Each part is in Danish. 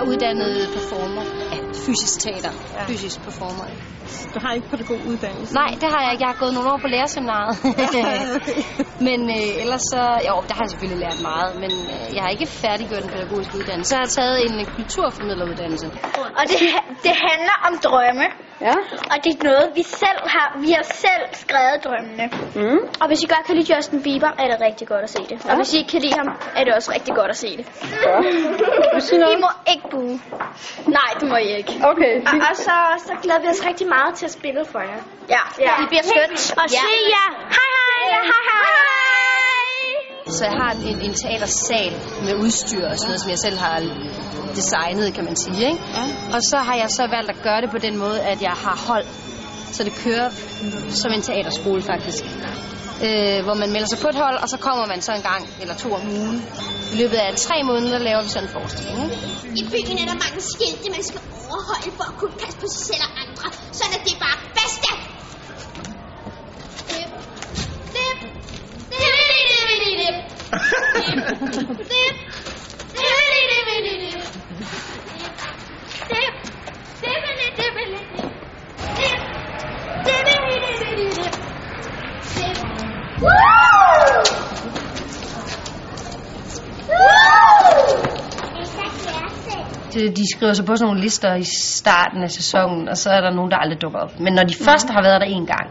uddannet performer. Ja, fysisk teater. Ja. Fysisk performer. Du har ikke pædagoguddannelse? Nej, det har jeg ikke. Jeg har gået nogle år på lærerseminaret. Men ellers så... Jo, der har jeg selvfølgelig lært meget, men jeg har ikke færdiggjort en pædagogisk uddannelse. Så har jeg taget en kulturformidleruddannelse. Og det handler om drømme. Ja. Og det er noget, vi har selv skrevet drømmene. Mm. Og hvis I godt kan lide Justin Bieber, er det rigtig godt at se det. Ja. Og hvis I ikke kan lide ham, er det også rigtig godt at se det. Ja. I må ikke bue. Nej, det må I ikke. Okay. Og så glæder vi os rigtig meget til at spille for jer. Ja. Det bliver skønt. Og se jer. Hej hej. Ja, hej hej. Så jeg har en teatersal med udstyr og sådan noget, som jeg selv har designet, kan man sige, ikke? Ja. Og så har jeg så valgt at gøre det på den måde, at jeg har hold. Så det kører som en teaterskole faktisk. Hvor man melder sig på et hold, og så kommer man så en gang eller 2 om ugen. I løbet af 3 måneder laver vi sådan en forestilling, ikke? I byen er der mange skilte, man skal overholde for at kunne passe på sig selv og andre. Sådan at det er bare bedste. De skriver sig på sådan nogle lister i starten af sæsonen, og så er der nogen, der aldrig dukker op. Men når de først har været der en gang,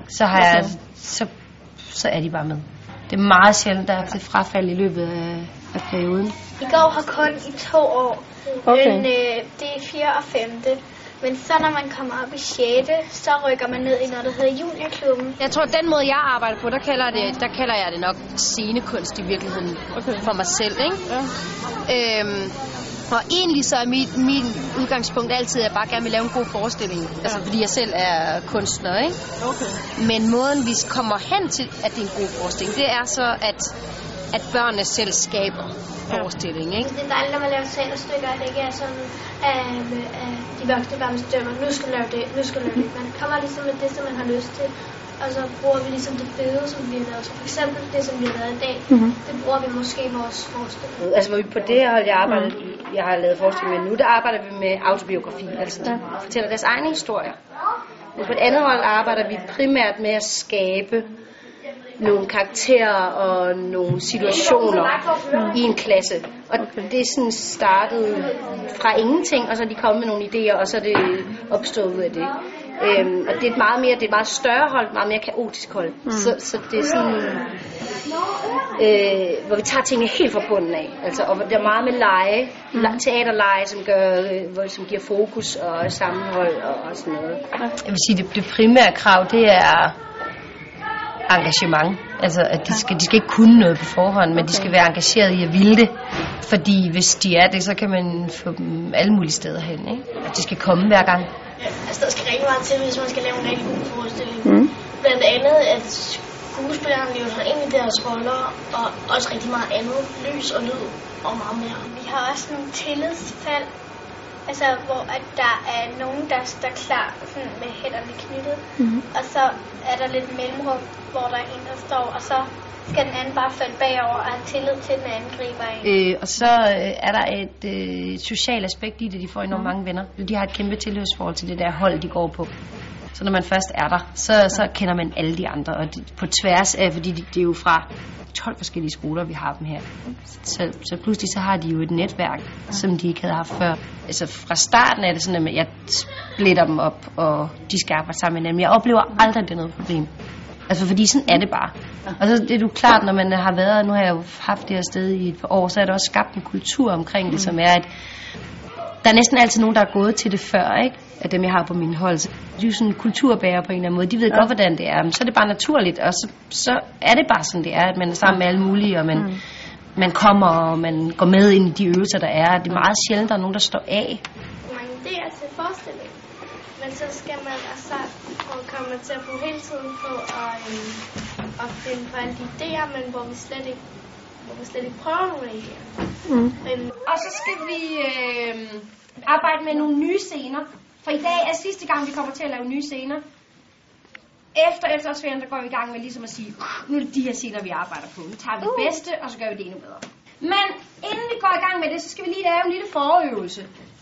så er de bare med. Det er meget sjældent, der er til frafald i løbet af perioden. I går har kun i 2 år. Okay. Men det er 4. og 5. Men så når man kommer op i 6., så rykker man ned i noget, der hedder juniorklubben. Jeg tror, at den måde, jeg arbejder på, der kalder jeg det nok scenekunst i virkeligheden for mig selv, ikke? Ja. Og egentlig så er min udgangspunkt altid, at jeg bare gerne vil lave en god forestilling. Ja. Altså fordi jeg selv er kunstner, ikke? Okay. Men måden, vi kommer hen til, at det er en god forestilling, det er så, at børnene selv skaber forestilling, ikke? Det er dejligt, når man laver teaterstykker, at det ikke er sådan, at de voksne bare bestemmer, nu skal du lave det, nu skal du lave det. Man kommer ligesom med det, som man har lyst til. Og så bruger vi ligesom det bøde, som vi har lavet. Så for eksempel det, som vi har lavet i dag, det bruger vi måske i vores forestilling. Altså på det hold, jeg har lavet forestilling med nu, der arbejder vi med autobiografi. Altså de fortæller deres egne historier. Men på et andet hold arbejder vi primært med at skabe nogle karakterer og nogle situationer i en klasse. Og det er sådan startet fra ingenting, og så er de kommet med nogle idéer, og så er det opstået ud af det. Og det er det er et meget større hold, meget mere kaotisk hold. Så det er sådan, hvor vi tager tingene helt fra bunden af. Altså, og der er meget med lege, teaterlege, som giver fokus og sammenhold og sådan noget. Jeg vil sige, det primære krav, det er engagement. Altså, at de skal ikke kunne noget på forhånd, men de skal være engageret i at ville det. Fordi hvis de er det, så kan man få dem alle mulige steder hen, ikke? Og de skal komme hver gang. Altså, der skal rigtig meget til, hvis man skal lave en rigtig god forestilling. Blandt andet, at skuespillerne lever sig ind i deres roller, og også rigtig meget andet. Lys og lyd og meget mere. Vi har også nogle tillidsfald, altså, hvor at der er nogen, der står klar sådan, med hænderne knyttet. Og så er der lidt mellemrum, hvor der er en, der står, og så skal den anden bare falde bagover og have tillid til, den anden griber ind. Og så er der et socialt aspekt i det. De får enormt mange venner. De har et kæmpe tilhørsforhold til det der hold, de går på. Så når man først er der, så kender man alle de andre. Og på tværs af, fordi det er jo fra 12 forskellige skoler, vi har dem her. Så pludselig så har de jo et netværk, som de ikke havde haft før. Altså fra starten er det sådan, at jeg splitter dem op, og de skal arbejde sammen med hinanden. Jeg oplever aldrig, det er noget problem. Altså fordi sådan er det bare. Og så det er jo klart, når man har været, nu har jeg jo haft det her sted i et par år, så er der også skabt en kultur omkring det, som er, at der er næsten altid nogen, der er gået til det før, ikke? Af dem, jeg har på min hold. Så de er jo sådan kulturbærere på en eller anden måde. De ved godt, hvordan det er. Men så er det bare naturligt, og så er det bare sådan, det er, at man er sammen med alle mulige, og man kommer, og man går med ind i de øvelser, der er. Det er meget sjældent, der er nogen, der står af. Mange idéer til forestilling. Men så skal man altså komme til at bruge hele tiden på at finde på alle de idéer, men hvor vi slet ikke prøver nogle idéer. Og så skal vi arbejde med nogle nye scener. For i dag er sidste gang, vi kommer til at lave nye scener. Efter efterårsferien, der går vi i gang med ligesom at sige, nu er det de her scener, vi arbejder på. Nu tager vi det bedste, og så gør vi det endnu bedre. Men inden vi går i gang med det, så skal vi lige lave en lille forøvelse.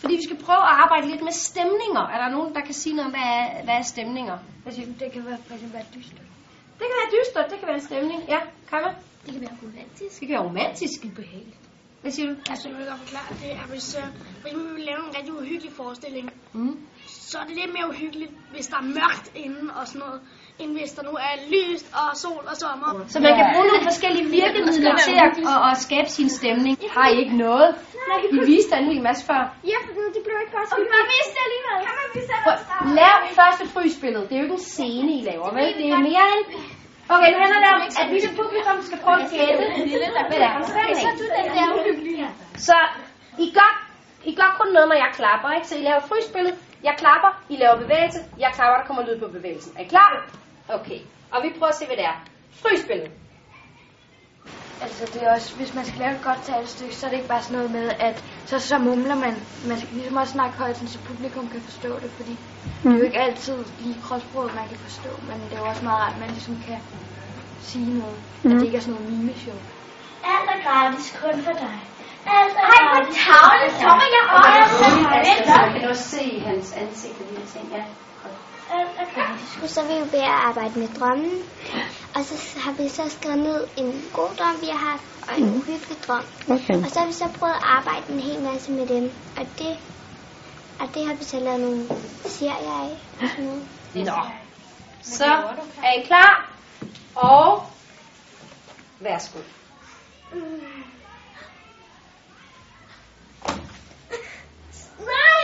Fordi vi skal prøve at arbejde lidt med stemninger. Er der nogen, der kan sige noget om, hvad er stemninger? Det kan være, for eksempel være dystert. Det kan være dystert, det kan være en stemning. Ja, Kamma? Det kan være romantisk. Det kan være romantisk. Ubehageligt. Hvad siger du? Altså, jeg vil godt forklare, det er, hvis vi vil lave en rigtig uhyggelig forestilling, så er det lidt mere uhyggeligt, hvis der er mørkt inde og sådan noget, end hvis der nu er lyst og sol og sommer. Så man kan bruge nogle forskellige virkemidler til at skabe sin stemning. Har I ikke noget? I viste en hel masse før. Ja, for det blev ikke godt skidt. Man viste det alligevel. Kan man vise det? Lav første frysbillede. Det er jo ikke en scene, I laver, vel? Det er mere en... Okay, nu handler det om, at vi som publikum skal prøve at gætte, hvad det er for stemning. Så I gør kun noget, når jeg klapper, ikke? Så I laver frysbillede, jeg klapper, I laver bevægelse, jeg klapper, der kommer lyd på bevægelsen. Er I klar? Okay. Og vi prøver at se, hvad det er. Frysbillede. Altså, det er også, hvis man skal lave et godt talestykke, så er det ikke bare sådan noget med, at så mumler man. Man skal ligesom også snakke højt, så publikum kan forstå det, fordi det er jo ikke altid lige kropssproget, man kan forstå, men det er jo også meget rart, at man ligesom kan sige noget, at det ikke er sådan noget mimeshow. Alt er gratis, kun for dig. Alt er gratis. Hej, på tavlen, kommer jeg også. Jeg kan også se hans ansigt og de her ting, ja. Alt er gratis. Så er vi jo ved at arbejde med drømmen. Og så har vi så skrevet ned en god drøm, vi har haft, og en uhyggelig drøm. Okay. Og så har vi så prøvet at arbejde en hel masse med dem. Og det har vi så lavet nogle serier af. Nå. Så er I klar? Og værsgo. Nej!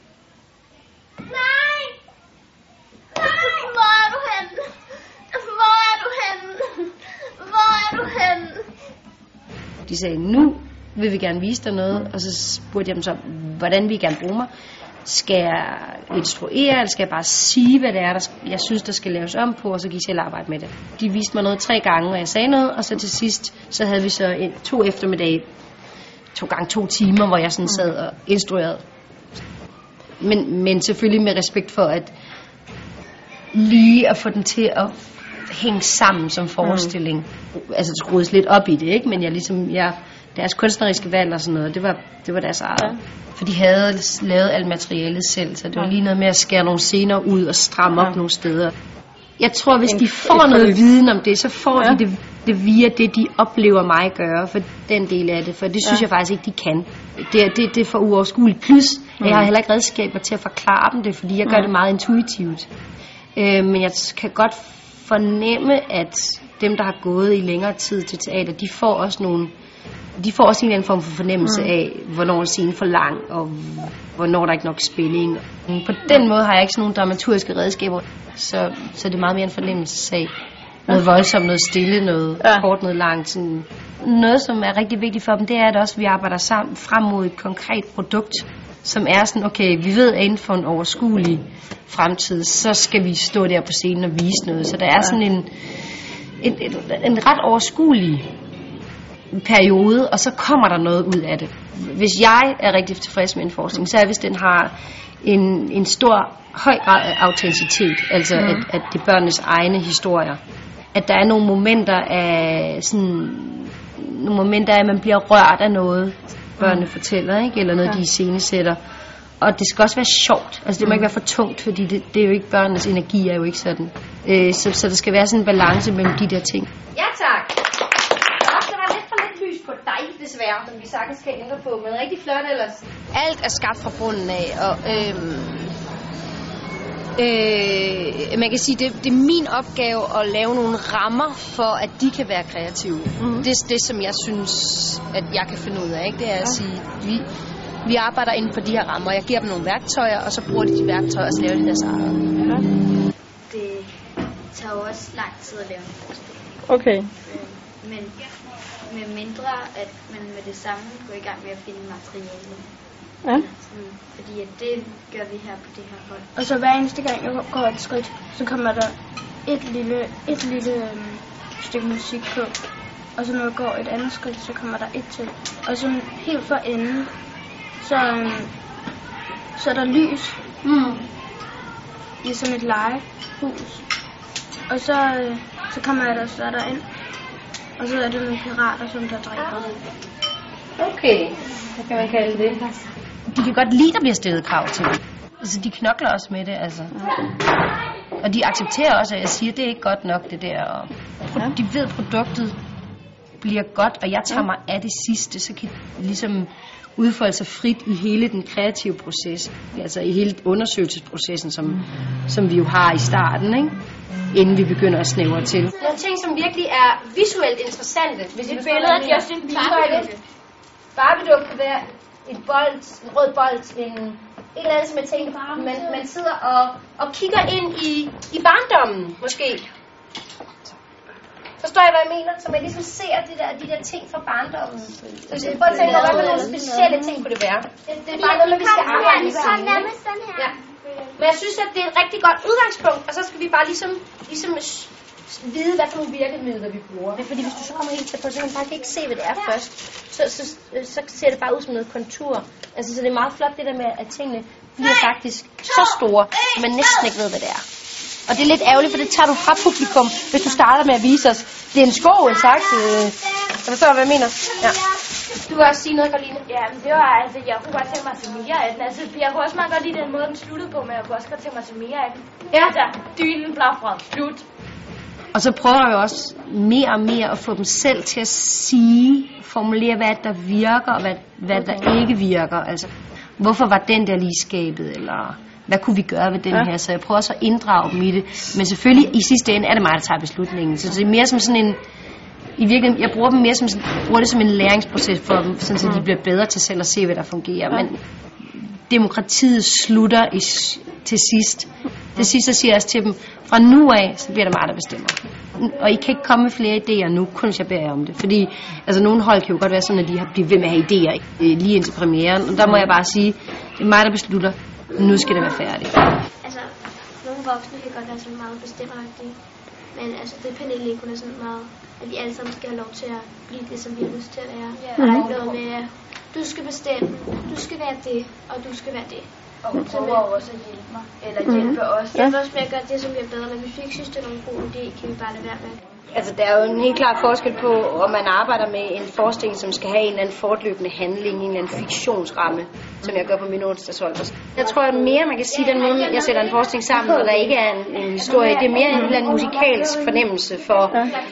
Nej! Nej! Hvor er du henne? Hvor er du henne? Hvor er du henne? De sagde, nu vil vi gerne vise dig noget, og så spurgte jeg dem så, hvordan vi gerne bruge mig. Skal jeg instruere, eller skal jeg bare sige, hvad det er, jeg synes, der skal laves om på, og så kan I selv arbejde med det. De viste mig noget 3 gange, og jeg sagde noget, og så til sidst, så havde vi så 2 eftermiddage, 2 gange 2 timer, hvor jeg sådan sad og instruerede. Men selvfølgelig med respekt for, at lige at få den til at hænge sammen som forestilling. Altså det skruedes lidt op i det, ikke? Men deres kunstneriske valg og sådan noget, det var deres eget. Ja. For de havde lavet alt materialet selv, så det var lige noget med at skære nogle scener ud og stramme op nogle steder. Jeg tror, hvis de får noget viden om det, så får de det via det, de oplever mig gøre, for den del af det. For det synes jeg faktisk ikke, de kan. Det er for uoverskueligt. Plus, jeg har heller ikke redskaber til at forklare dem det, fordi jeg gør det meget intuitivt. Men jeg kan godt fornemme, at dem, der har gået i længere tid til teater, de får også en eller anden form for fornemmelse af, hvornår scenen er for lang, og hvornår der er ikke nok spænding. På den måde har jeg ikke sådan nogle dramaturgiske redskaber, så det er meget mere en fornemmelsessag. Noget voldsomt, noget stille, noget kort, noget langt. Sådan. Noget, som er rigtig vigtigt for dem, det er, at også vi arbejder sammen frem mod et konkret produkt, som er sådan, okay, vi ved, at inden for en overskuelig fremtid, så skal vi stå der på scenen og vise noget. Så der er sådan en ret overskuelig periode, og så kommer der noget ud af det. Hvis jeg er rigtig tilfreds med en forskning, så er hvis den har en stor, høj grad af autenticitet, altså at det er børnenes egne historier. At der er nogle momenter af at man bliver rørt af noget, børnene fortæller, ikke? Eller noget, de iscenesætter. Og det skal også være sjovt. Altså det må ikke være for tungt, fordi det er jo ikke, børnenes energi er jo ikke sådan. Så der skal være sådan en balance mellem de der ting. Ja tak! Der var lidt for lidt lys på dig, desværre, som vi sagtens kan ændre på, men rigtig flot ellers. Alt er skabt fra bunden af, og man kan sige, det er min opgave at lave nogle rammer for, at de kan være kreative. Det er det, som jeg synes, at jeg kan finde ud af, ikke? Det er at sige, vi arbejder inden for de her rammer. Jeg giver dem nogle værktøjer, og så bruger de værktøjer, og så laver de deres eget. Det tager jo også lang tid at lave en forestilling. Okay. Men med mindre, at man med det samme går i gang med at finde materiale. Ja. Fordi at det gør vi her på det her hold. Og så hver eneste gang jeg går et skridt, så kommer der et lille stykke musik på. Og så når jeg går et andet skridt, så kommer der et til. Og så helt for enden, så er der lys i sådan et legehus. Og så kommer jeg der ind. Og så er det nogle pirater, som der dræber. Okay, hvad kan man kalde det? de kan godt lide, der bliver stillet krav til dem. Altså, de knokler også med det, altså. Og de accepterer også, at jeg siger, at det er ikke godt nok, det der. Og de ved, at produktet bliver godt, og jeg tager mig af det sidste, så kan det ligesom udfolde sig frit i hele den kreative proces. Altså i hele undersøgelsesprocessen, som vi jo har i starten, ikke? Inden vi begynder at snævre til. Nogle ting, som virkelig er visuelt interessante. Hvis et billede af Justin Bieber. Barbie-dukke kan være en rød bold, et eller andet, som jeg tænker, man sidder og kigger ind i barndommen, måske. Forstår I, hvad jeg mener? Så man ligesom ser de der ting fra barndommen. Så hvis jeg prøver at tænke på, hvad for nogle specielle ting kunne det være? Det er bare noget, vi skal arbejde i sammen. Ja. Men jeg synes, at det er et rigtig godt udgangspunkt, og så skal vi bare ligesom vide, hvad for nogle virkemidler vi bruger. Det er fordi, hvis du så kommer helt til på, så kan man faktisk ikke se, hvad det er først. Så ser det bare ud som noget kontur. Altså, så det er meget flot, det der med, at tingene bliver faktisk så store, at man næsten ikke ved, hvad det er. Og det er lidt ærgerligt, for det tager du fra publikum, hvis du starter med at vise os. Det er en sko, en saks. Jeg forstår, hvad jeg mener. Ja. Du vil også sige noget, Karoline? Ja, men det var, altså, jeg kunne godt tænke mig at se mere af den. Altså, jeg kunne også meget godt lide den måde, den sluttede på, men jeg kunne også godt tænke mig at se mere af den. Ja. Altså, dynen blafred. Slut. Og så prøver jeg også mere og mere at få dem selv til at formulere, hvad der virker, og hvad der ikke virker. Altså, hvorfor var den der lige skabet, eller hvad kunne vi gøre ved den her? Så jeg prøver også at inddrage dem i det. Men selvfølgelig, i sidste ende er det mig, der tager beslutningen. Så det er mere som sådan en... I virkeligheden, jeg bruger dem mere som, det som en læringsproces for dem, sådan, så de bliver bedre til selv at se, hvad der fungerer. Men demokratiet slutter til sidst. Til sidst så siger jeg også til dem, fra nu af, så bliver det mig, der bestemmer. Og I kan ikke komme med flere idéer nu, kun hvis jeg beder jer om det. Fordi altså, nogle hold kan jo godt være sådan, at de bliver ved med at have idéer lige indtil premieren. Og der må jeg bare sige, det er mig, der beslutter. Nu skal det være færdigt. Altså, nogle voksne kan godt være sådan meget bestemmeragtige. Men altså, det Pernille ikke, hun er sådan meget, at vi alle sammen skal have lov til at blive det, som vi har lyst til at være. Og der er ikke noget med, du skal bestemme, du skal være det, og du skal være det. Og hun prøver også at hjælpe mig, eller hjælpe os. Jeg vil også med at gøre det, som vi er bedre, men hvis vi ikke synes, det er nogen god idé, kan vi bare lade være med. Altså, der er jo en helt klar forskel på, om man arbejder med en forestilling, som skal have en eller anden fortløbende handling, en eller anden fiktionsramme, som jeg gør på min onsdagshold. Jeg tror, at mere man kan sige, den måde, jeg sætter en forestilling sammen, hvor der ikke er en historie. Det er mere en eller anden musikalsk fornemmelse for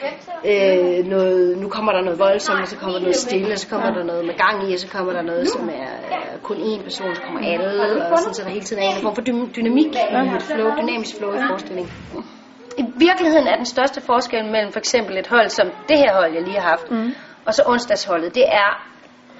noget. Nu kommer der noget voldsomt, og så kommer der noget stille, og så kommer der noget med gang i, og så kommer der noget, som er kun én person, så kommer alle, og sådan, så der hele tiden er en form for dynamik i et flow, dynamisk flow i forestillingen. I virkeligheden er den største forskel mellem for eksempel et hold som det her hold, jeg lige har haft, og så onsdagsholdet, det er,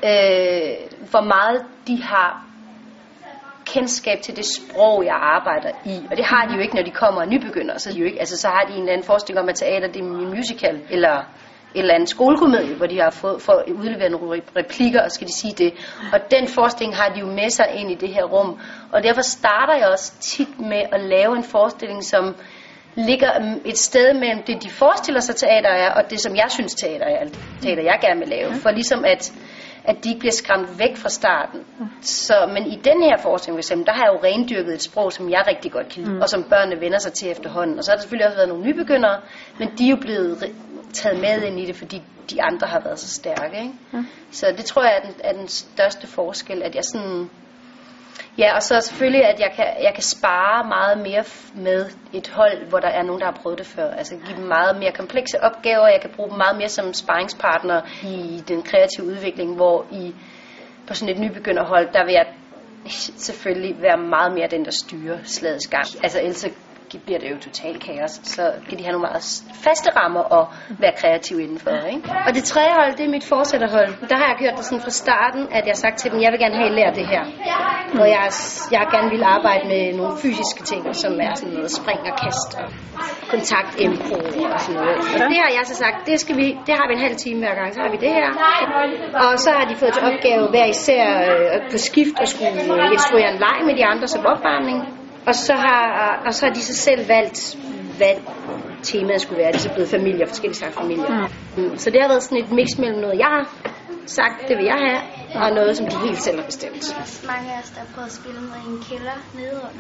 hvor meget de har kendskab til det sprog, jeg arbejder i. Og det har de jo ikke, når de kommer og nybegynder. Så, så har de en eller anden forestilling om, at teater det er en musical, eller et eller andet skolekomedie, hvor de har fået udleveret nogle replikker, og skal de sige det. Og den forestilling har de jo med sig ind i det her rum. Og derfor starter jeg også tit med at lave en forestilling, som ligger et sted mellem det, de forestiller sig teater er, og det, som jeg synes teater er, teater jeg gerne vil lave. For ligesom at de ikke bliver skræmt væk fra starten. Så, men i den her forestilling, for eksempel, der har jeg jo rendyrket et sprog, som jeg rigtig godt kan lide, og som børnene vender sig til efterhånden. Og så har der selvfølgelig også været nogle nybegyndere, men de er jo blevet taget med ind i det, fordi de andre har været så stærke. Ikke? Så det tror jeg er den største forskel, at jeg sådan... Ja, og så selvfølgelig, at jeg kan spare meget mere med et hold, hvor der er nogen, der har prøvet det før. Altså give dem meget mere komplekse opgaver. Jeg kan bruge dem meget mere som sparringspartner i den kreative udvikling, hvor på sådan et nybegynderhold, der vil jeg selvfølgelig være meget mere den, der styrer slagets gang. Altså ellers bliver det jo totalt kaos. Så kan de have nogle meget faste rammer og være kreative indenfor. Ikke? Og det tredje hold, det er mit fortsætterhold. Der har jeg gjort det sådan fra starten, at jeg har sagt til dem, jeg vil gerne have lært det her. Hvor jeg gerne vil arbejde med nogle fysiske ting, som er sådan noget spring og kast og kontakt, impro og sådan noget. Og det har jeg så sagt, det har vi en halv time hver gang, så har vi det her. Og så har de fået til opgave hver især på skift at skulle instruere en leg med de andre som opvarmning. Og så har de så selv valgt, hvad temaet skulle være. Det er så blevet familier, forskellige slags familier. Så det har været sådan et mix mellem noget, jeg har sagt, det vil jeg have, og noget, som de helt selv har bestemt. Mange af os, der har prøvet at spille med en kælder nedenunder.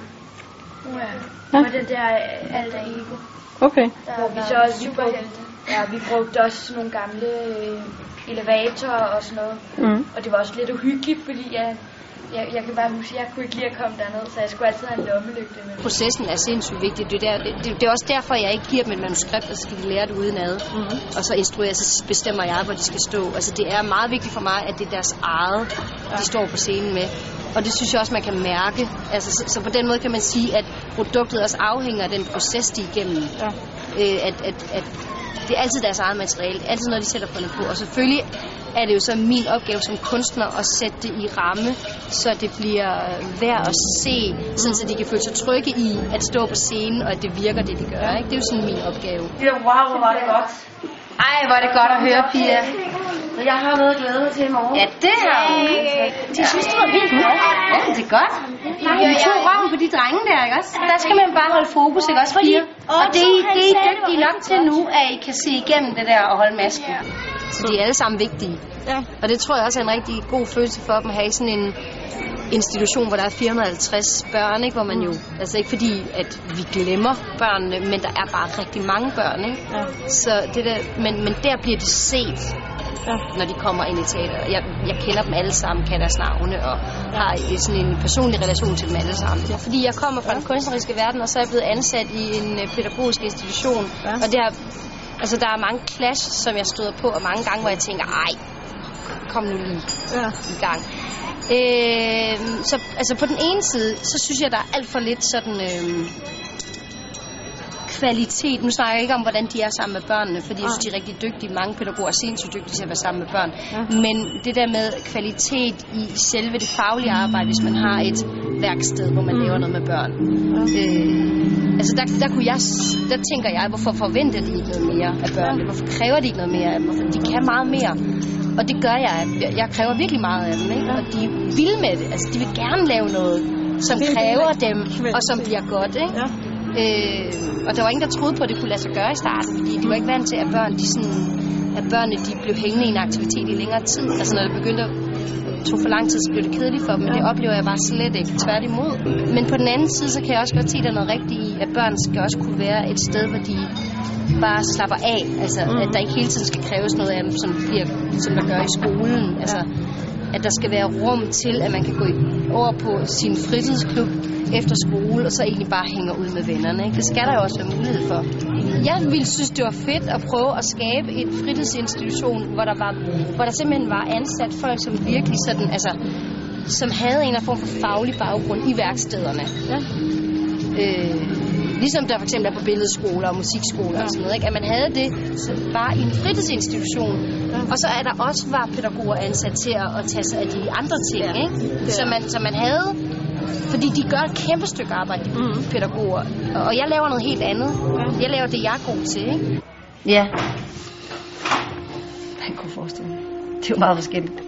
Ja. Og det der alter ego. Okay. Hvor vi så superhelte. Ja, vi brugte også nogle gamle elevatorer og sådan noget. Og det var også lidt uhyggeligt, fordi Jeg kan bare huske, at jeg kunne ikke lide at komme derned, så jeg skulle altid have en lommelygte med. Processen er sindssygt vigtig. Det er også derfor, jeg ikke giver dem et manuskript, og så skal de lære det udenad. Og så instruerer, så bestemmer jeg, hvor de skal stå. Altså, det er meget vigtigt for mig, at det er deres eget, de står på scenen med. Og det synes jeg også, man kan mærke. Altså, så på den måde kan man sige, at produktet også afhænger af den proces, de er igennem. Ja. At det er altid deres eget materiale. Det er altid noget, de sætter på. Og selvfølgelig er det jo så min opgave som kunstner at sætte det i ramme, så det bliver værd at se, sådan så de kan føle sig trygge i at stå på scenen, og at det virker, det de gør. Ikke? Det er jo sådan min opgave. Ja, wow, hvor var det godt. Ej, hvor er det godt at høre, Pia. Jeg har noget at glæde mig til i morgen. Ja, det har hun. De synes, det var vildt godt. Ja, det er godt. I to røven på de drenge der, ikke også? Der skal man bare holde fokus, ikke også, Pia? Og det er I dygtige nok til nu, at I kan se igennem det der og holde masken. Så de er alle sammen vigtige. Ja. Og det tror jeg også er en rigtig god følelse for dem at have sådan en institution, hvor der er 450 børn, ikke? Hvor man jo, altså ikke fordi, at vi glemmer børnene, men der er bare rigtig mange børn, ikke? Ja. Så det der, men der bliver det set, når de kommer ind i teater. Jeg kender dem alle sammen, kan deres navne, og har sådan en personlig relation til dem alle sammen. Ja. Fordi jeg kommer fra den kunstneriske verden, og så er jeg blevet ansat i en pædagogisk institution, og det har, altså der er mange clash, som jeg støder på, og mange gange, hvor jeg tænker, ej, kom nu lige i gang. Så altså på den ene side, så synes jeg, der er alt for lidt sådan kvalitet. Nu snakker jeg ikke om, hvordan de er sammen med børnene, fordi jeg synes, de er rigtig dygtige. Mange pædagoger er sindssygt dygtige til at være sammen med børn. Ja. Men det der med kvalitet i selve det faglige arbejde, hvis man har et værksted, hvor man laver noget med børn. Altså der tænker jeg, hvorfor forventer de ikke noget mere af børnene? Hvorfor kræver de ikke noget mere af dem? De kan meget mere. Og det gør jeg. Jeg kræver virkelig meget af dem, ikke? Og de vil med det. Altså, de vil gerne lave noget, som kræver dem, og som bliver godt, ikke? Ja. Og der var ingen, der troede på, at det kunne lade sig gøre i starten, fordi de var ikke vant til, at børnene de blev hængende i en aktivitet i længere tid. Altså, når det begyndte at tog for lang tid, så blev det kedeligt for dem, men det oplever jeg bare slet ikke, tværtimod. Men på den anden side, så kan jeg også godt se, at der er noget rigtigt i, at børn skal også kunne være et sted, hvor de bare slapper af. Altså, at der ikke hele tiden skal kræves noget af dem, som der gør i skolen. Altså, at der skal være rum til, at man kan gå over på sin fritidsklub efter skole, og så egentlig bare hænger ud med vennerne. Ikke? Det skal der jo også være mulighed for. Jeg ville synes, det var fedt at prøve at skabe et fritidsinstitution, hvor der simpelthen var ansat folk, som virkelig sådan, altså, som havde en eller anden form for faglig baggrund i værkstederne. Ja. Ligesom der for eksempel er på billedskoler og musikskoler og sådan noget, ikke? At man havde det bare i en fritidsinstitution. Ja. Og så er der også var pædagoger ansat til at tage sig af de andre ting, ikke? Så man havde, fordi de gør et kæmpe stykke arbejde, de pædagoger. Og jeg laver noget helt andet. Jeg laver det, jeg er god til, ikke? Ja. Man kunne forestille mig. Det er jo meget forskelligt.